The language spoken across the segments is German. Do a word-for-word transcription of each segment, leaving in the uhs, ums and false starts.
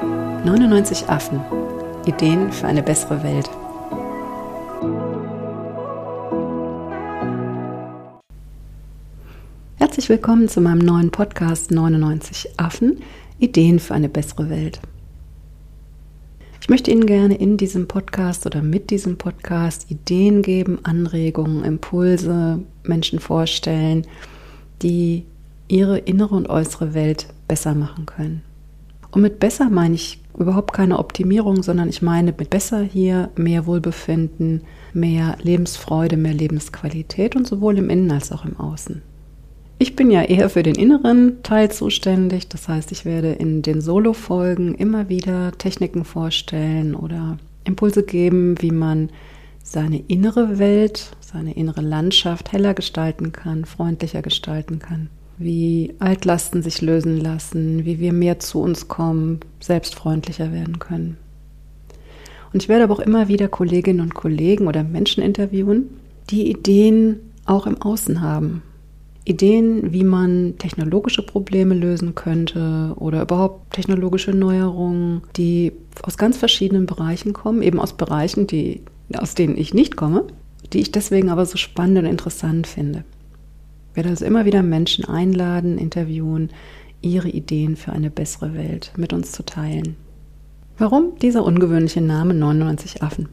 neunundneunzig Affen. Ideen für eine bessere Welt. Herzlich willkommen zu meinem neuen Podcast neunundneunzig Affen. Ideen für eine bessere Welt. Ich möchte Ihnen gerne in diesem Podcast oder mit diesem Podcast Ideen geben, Anregungen, Impulse, Menschen vorstellen, die ihre innere und äußere Welt besser machen können. Und mit besser meine ich überhaupt keine Optimierung, sondern ich meine mit besser hier mehr Wohlbefinden, mehr Lebensfreude, mehr Lebensqualität und sowohl im Innen als auch im Außen. Ich bin ja eher für den inneren Teil zuständig, das heißt, ich werde in den Solo-Folgen immer wieder Techniken vorstellen oder Impulse geben, wie man seine innere Welt, seine innere Landschaft heller gestalten kann, freundlicher gestalten kann. Wie Altlasten sich lösen lassen, wie wir mehr zu uns kommen, selbstfreundlicher werden können. Und ich werde aber auch immer wieder Kolleginnen und Kollegen oder Menschen interviewen, die Ideen auch im Außen haben. Ideen, wie man technologische Probleme lösen könnte oder überhaupt technologische Neuerungen, die aus ganz verschiedenen Bereichen kommen, eben aus Bereichen, die, aus denen ich nicht komme, die ich deswegen aber so spannend und interessant finde. Ich werde also immer wieder Menschen einladen, interviewen, ihre Ideen für eine bessere Welt mit uns zu teilen. Warum dieser ungewöhnliche Name neunundneunzig Affen?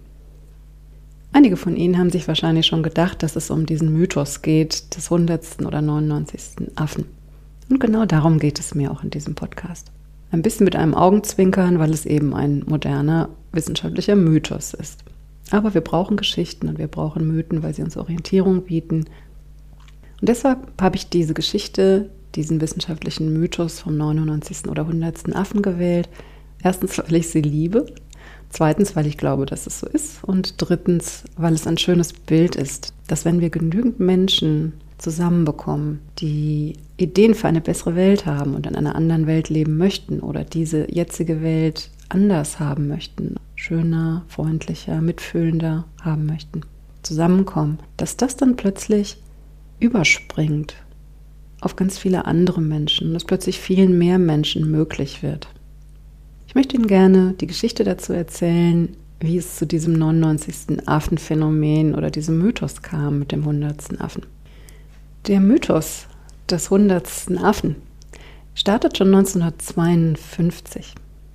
Einige von Ihnen haben sich wahrscheinlich schon gedacht, dass es um diesen Mythos geht, des hundertsten oder neunundneunzigsten Affen. Und genau darum geht es mir auch in diesem Podcast. Ein bisschen mit einem Augenzwinkern, weil es eben ein moderner wissenschaftlicher Mythos ist. Aber wir brauchen Geschichten und wir brauchen Mythen, weil sie uns Orientierung bieten. Und deshalb habe ich diese Geschichte, diesen wissenschaftlichen Mythos vom neunundneunzigsten oder hundertsten Affen gewählt. Erstens, weil ich sie liebe. Zweitens, weil ich glaube, dass es so ist. Und drittens, weil es ein schönes Bild ist, dass wenn wir genügend Menschen zusammenbekommen, die Ideen für eine bessere Welt haben und in einer anderen Welt leben möchten oder diese jetzige Welt anders haben möchten, schöner, freundlicher, mitfühlender haben möchten, zusammenkommen, dass das dann plötzlich überspringt auf ganz viele andere Menschen und dass plötzlich vielen mehr Menschen möglich wird. Ich möchte Ihnen gerne die Geschichte dazu erzählen, wie es zu diesem neunundneunzigsten Affenphänomen oder diesem Mythos kam mit dem hundertsten Affen. Der Mythos des hundertsten Affen startet schon neunzehnhundertzweiundfünfzig.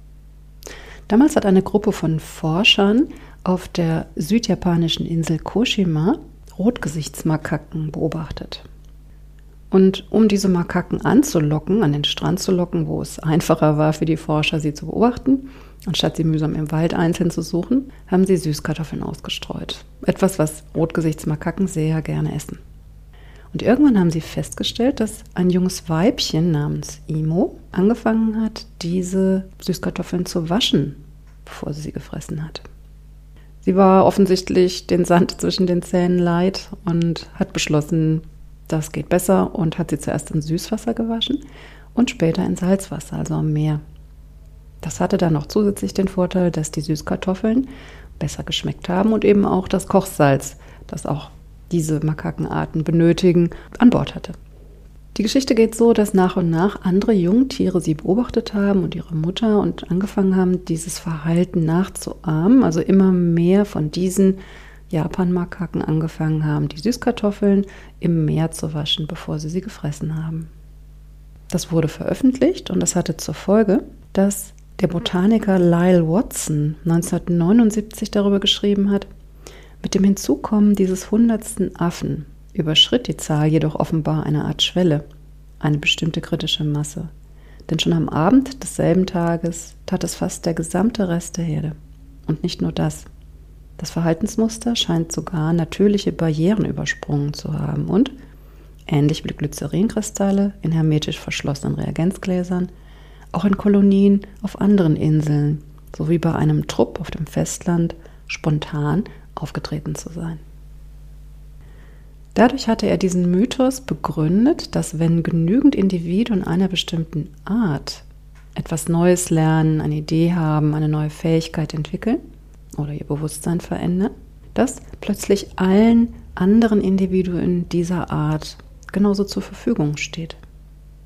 Damals hat eine Gruppe von Forschern auf der südjapanischen Insel Koshima Rotgesichtsmakaken beobachtet. Und um diese Makaken anzulocken, an den Strand zu locken, wo es einfacher war für die Forscher, sie zu beobachten, anstatt sie mühsam im Wald einzeln zu suchen, haben sie Süßkartoffeln ausgestreut. Etwas, was Rotgesichtsmakaken sehr gerne essen. Und irgendwann haben sie festgestellt, dass ein junges Weibchen namens Imo angefangen hat, diese Süßkartoffeln zu waschen, bevor sie sie gefressen hat. Sie war offensichtlich den Sand zwischen den Zähnen leid und hat beschlossen, das geht besser und hat sie zuerst in Süßwasser gewaschen und später in Salzwasser, also am Meer. Das hatte dann noch zusätzlich den Vorteil, dass die Süßkartoffeln besser geschmeckt haben und eben auch das Kochsalz, das auch diese Makakenarten benötigen, an Bord hatte. Die Geschichte geht so, dass nach und nach andere Jungtiere sie beobachtet haben und ihre Mutter und angefangen haben, dieses Verhalten nachzuahmen, also immer mehr von diesen Japan-Makaken angefangen haben, die Süßkartoffeln im Meer zu waschen, bevor sie sie gefressen haben. Das wurde veröffentlicht und das hatte zur Folge, dass der Botaniker Lyle Watson neunzehnhundertneunundsiebzig darüber geschrieben hat, mit dem Hinzukommen dieses hundertsten Affen überschritt die Zahl jedoch offenbar eine Art Schwelle, eine bestimmte kritische Masse. Denn schon am Abend desselben Tages tat es fast der gesamte Rest der Herde. Und nicht nur das. Das Verhaltensmuster scheint sogar natürliche Barrieren übersprungen zu haben und, ähnlich wie Glycerinkristalle in hermetisch verschlossenen Reagenzgläsern, auch in Kolonien auf anderen Inseln sowie bei einem Trupp auf dem Festland spontan aufgetreten zu sein. Dadurch hatte er diesen Mythos begründet, dass wenn genügend Individuen einer bestimmten Art etwas Neues lernen, eine Idee haben, eine neue Fähigkeit entwickeln oder ihr Bewusstsein verändern, dass plötzlich allen anderen Individuen dieser Art genauso zur Verfügung steht.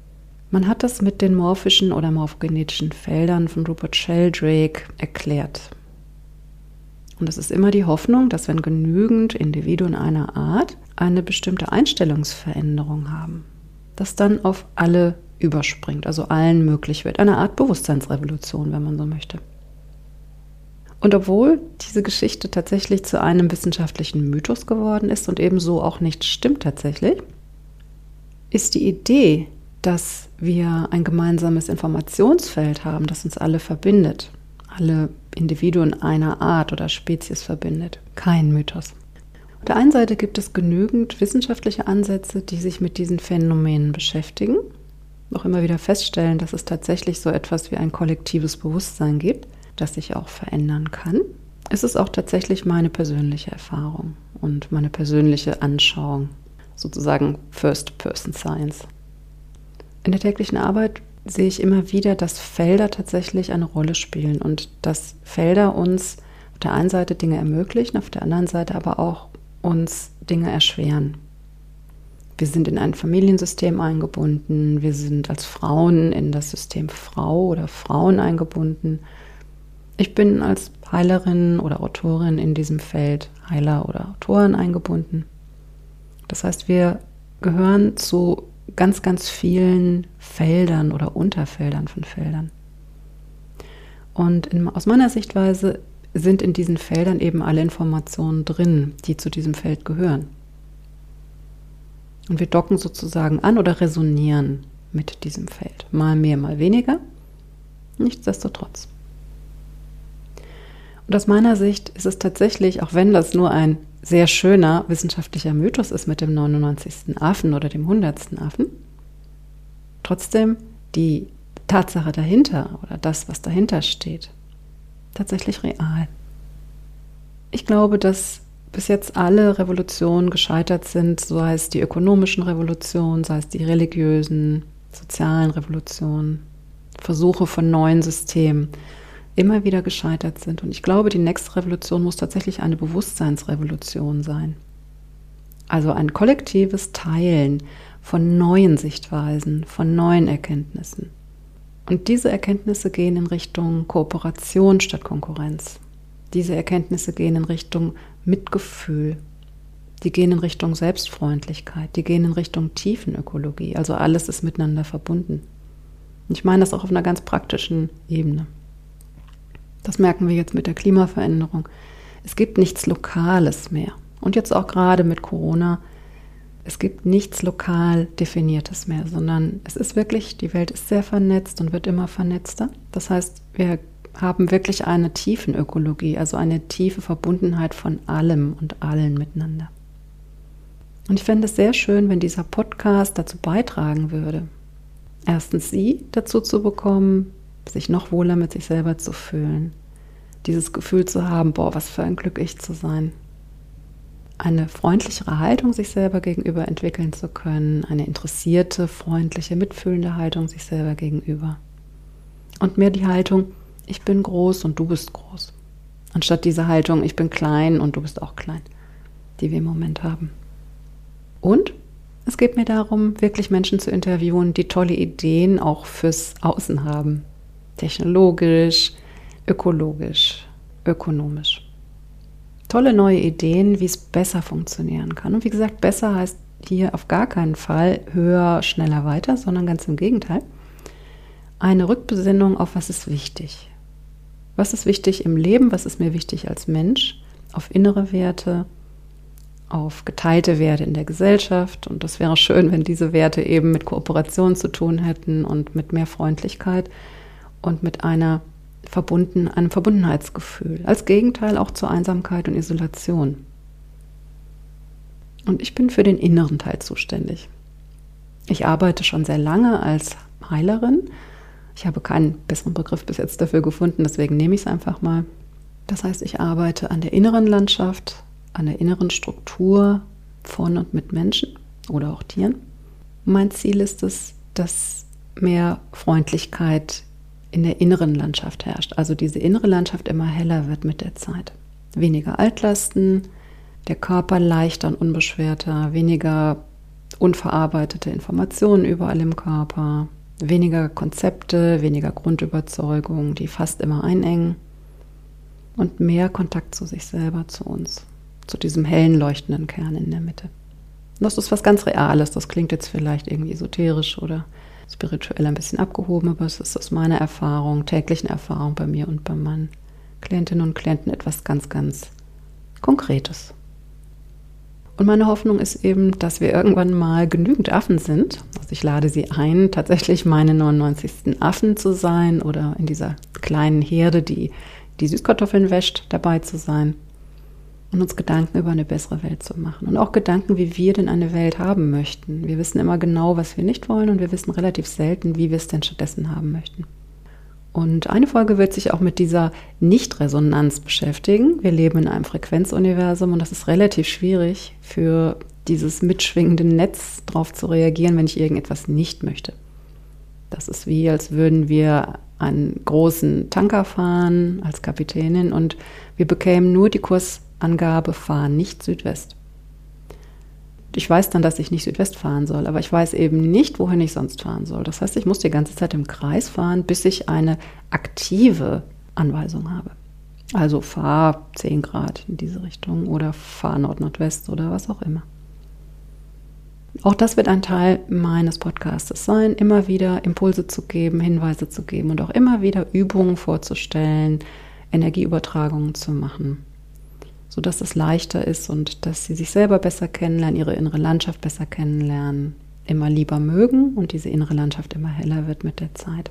Man hat das mit den morphischen oder morphogenetischen Feldern von Rupert Sheldrake erklärt. Und es ist immer die Hoffnung, dass wenn genügend Individuen einer Art eine bestimmte Einstellungsveränderung haben, das dann auf alle überspringt, also allen möglich wird. Eine Art Bewusstseinsrevolution, wenn man so möchte. Und obwohl diese Geschichte tatsächlich zu einem wissenschaftlichen Mythos geworden ist und ebenso auch nicht stimmt tatsächlich, ist die Idee, dass wir ein gemeinsames Informationsfeld haben, das uns alle verbindet, alle Individuen einer Art oder Spezies verbindet, kein Mythos. Auf der einen Seite gibt es genügend wissenschaftliche Ansätze, die sich mit diesen Phänomenen beschäftigen, auch immer wieder feststellen, dass es tatsächlich so etwas wie ein kollektives Bewusstsein gibt, das sich auch verändern kann. Es ist auch tatsächlich meine persönliche Erfahrung und meine persönliche Anschauung, sozusagen First-Person-Science. In der täglichen Arbeit sehe ich immer wieder, dass Felder tatsächlich eine Rolle spielen und dass Felder uns auf der einen Seite Dinge ermöglichen, auf der anderen Seite aber auch uns Dinge erschweren. Wir sind in ein Familiensystem eingebunden, wir sind als Frauen in das System Frau oder Frauen eingebunden. Ich bin als Heilerin oder Autorin in diesem Feld Heiler oder Autoren eingebunden. Das heißt, wir gehören zu ganz, ganz vielen Feldern oder Unterfeldern von Feldern. Und in, aus meiner Sichtweise sind in diesen Feldern eben alle Informationen drin, die zu diesem Feld gehören. Und wir docken sozusagen an oder resonieren mit diesem Feld. Mal mehr, mal weniger. Nichtsdestotrotz. Und aus meiner Sicht ist es tatsächlich, auch wenn das nur ein sehr schöner wissenschaftlicher Mythos ist mit dem neunundneunzigsten Affen oder dem hundertsten Affen, trotzdem die Tatsache dahinter oder das, was dahinter steht, tatsächlich real. Ich glaube, dass bis jetzt alle Revolutionen gescheitert sind, sei es die ökonomischen Revolutionen, sei es die religiösen, sozialen Revolutionen, Versuche von neuen Systemen, immer wieder gescheitert sind. Und ich glaube, die nächste Revolution muss tatsächlich eine Bewusstseinsrevolution sein. Also ein kollektives Teilen von neuen Sichtweisen, von neuen Erkenntnissen. Und diese Erkenntnisse gehen in Richtung Kooperation statt Konkurrenz. Diese Erkenntnisse gehen in Richtung Mitgefühl. Die gehen in Richtung Selbstfreundlichkeit. Die gehen in Richtung Tiefenökologie. Also alles ist miteinander verbunden. Und ich meine das auch auf einer ganz praktischen Ebene. Das merken wir jetzt mit der Klimaveränderung. Es gibt nichts Lokales mehr. Und jetzt auch gerade mit Corona, es gibt nichts lokal Definiertes mehr, sondern es ist wirklich, die Welt ist sehr vernetzt und wird immer vernetzter. Das heißt, wir haben wirklich eine Tiefenökologie, also eine tiefe Verbundenheit von allem und allen miteinander. Und ich fände es sehr schön, wenn dieser Podcast dazu beitragen würde, erstens Sie dazu zu bekommen, sich noch wohler mit sich selber zu fühlen. Dieses Gefühl zu haben, boah, was für ein Glück, ich zu sein. Eine freundlichere Haltung sich selber gegenüber entwickeln zu können. Eine interessierte, freundliche, mitfühlende Haltung sich selber gegenüber. Und mehr die Haltung, ich bin groß und du bist groß. Anstatt diese Haltung, ich bin klein und du bist auch klein, die wir im Moment haben. Und es geht mir darum, wirklich Menschen zu interviewen, die tolle Ideen auch fürs Außen haben. Technologisch, ökologisch, ökonomisch. Tolle neue Ideen, wie es besser funktionieren kann. Und wie gesagt, besser heißt hier auf gar keinen Fall höher, schneller, weiter, sondern ganz im Gegenteil. Eine Rückbesinnung auf, was ist wichtig. Was ist wichtig im Leben, was ist mir wichtig als Mensch, auf innere Werte, auf geteilte Werte in der Gesellschaft. Und das wäre schön, wenn diese Werte eben mit Kooperation zu tun hätten und mit mehr Freundlichkeit und mit einer verbunden, einem Verbundenheitsgefühl. Als Gegenteil auch zur Einsamkeit und Isolation. Und ich bin für den inneren Teil zuständig. Ich arbeite schon sehr lange als Heilerin. Ich habe keinen besseren Begriff bis jetzt dafür gefunden, deswegen nehme ich es einfach mal. Das heißt, ich arbeite an der inneren Landschaft, an der inneren Struktur von und mit Menschen oder auch Tieren. Mein Ziel ist es, dass mehr Freundlichkeit in der inneren Landschaft herrscht. Also diese innere Landschaft immer heller wird mit der Zeit. Weniger Altlasten, der Körper leichter und unbeschwerter, weniger unverarbeitete Informationen überall im Körper, Weniger Konzepte, weniger Grundüberzeugungen, die fast immer einengen und mehr Kontakt zu sich selber, zu uns, zu diesem hellen, leuchtenden Kern in der Mitte. Und das ist was ganz Reales, das klingt jetzt vielleicht irgendwie esoterisch oder spirituell ein bisschen abgehoben, aber es ist aus meiner Erfahrung, täglichen Erfahrung bei mir und bei meinen Klientinnen und Klienten etwas ganz, ganz Konkretes. Und meine Hoffnung ist eben, dass wir irgendwann mal genügend Affen sind. Also ich lade Sie ein, tatsächlich meine neunundneunzigsten Affen zu sein oder in dieser kleinen Herde, die die Süßkartoffeln wäscht, dabei zu sein und uns Gedanken über eine bessere Welt zu machen. Und auch Gedanken, wie wir denn eine Welt haben möchten. Wir wissen immer genau, was wir nicht wollen und wir wissen relativ selten, wie wir es denn stattdessen haben möchten. Und eine Folge wird sich auch mit dieser Nicht-Resonanz beschäftigen. Wir leben in einem Frequenzuniversum und das ist relativ schwierig, für dieses mitschwingende Netz darauf zu reagieren, wenn ich irgendetwas nicht möchte. Das ist wie, als würden wir einen großen Tanker fahren als Kapitänin und wir bekämen nur die Kursangabe fahren, nicht Südwest. Ich weiß dann, dass ich nicht Südwest fahren soll, aber ich weiß eben nicht, wohin ich sonst fahren soll. Das heißt, ich muss die ganze Zeit im Kreis fahren, bis ich eine aktive Anweisung habe. Also fahr zehn Grad in diese Richtung oder fahr Nord-Nordwest oder was auch immer. Auch das wird ein Teil meines Podcastes sein, immer wieder Impulse zu geben, Hinweise zu geben und auch immer wieder Übungen vorzustellen, Energieübertragungen zu machen, sodass es leichter ist und dass sie sich selber besser kennenlernen, ihre innere Landschaft besser kennenlernen, immer lieber mögen und diese innere Landschaft immer heller wird mit der Zeit.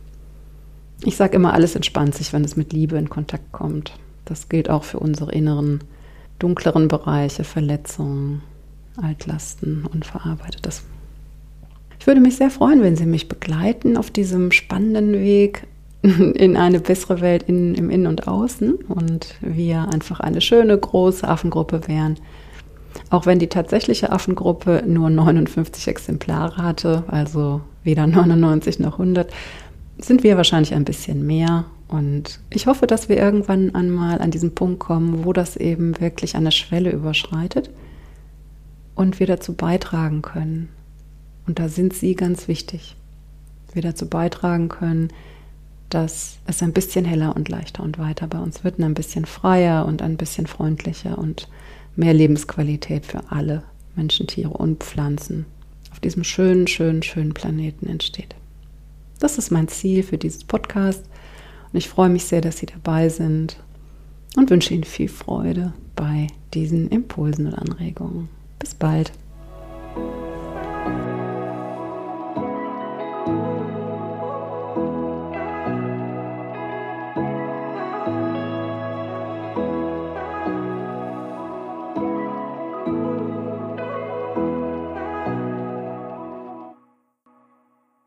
Ich sage immer, alles entspannt sich, wenn es mit Liebe in Kontakt kommt. Das gilt auch für unsere inneren, dunkleren Bereiche, Verletzungen, Altlasten, Unverarbeitetes. Ich würde mich sehr freuen, wenn Sie mich begleiten auf diesem spannenden Weg in eine bessere Welt in, im Innen und Außen und wir einfach eine schöne, große Affengruppe wären. Auch wenn die tatsächliche Affengruppe nur neunundfünfzig Exemplare hatte, also weder neunundneunzig noch hundert, sind wir wahrscheinlich ein bisschen mehr. Und ich hoffe, dass wir irgendwann einmal an diesen Punkt kommen, wo das eben wirklich eine Schwelle überschreitet und wir dazu beitragen können. Und da sind Sie ganz wichtig. Wir dazu beitragen können, dass es ein bisschen heller und leichter und weiter bei uns wird und ein bisschen freier und ein bisschen freundlicher und mehr Lebensqualität für alle Menschen, Tiere und Pflanzen auf diesem schönen, schönen, schönen Planeten entsteht. Das ist mein Ziel für dieses Podcast und ich freue mich sehr, dass Sie dabei sind und wünsche Ihnen viel Freude bei diesen Impulsen und Anregungen. Bis bald.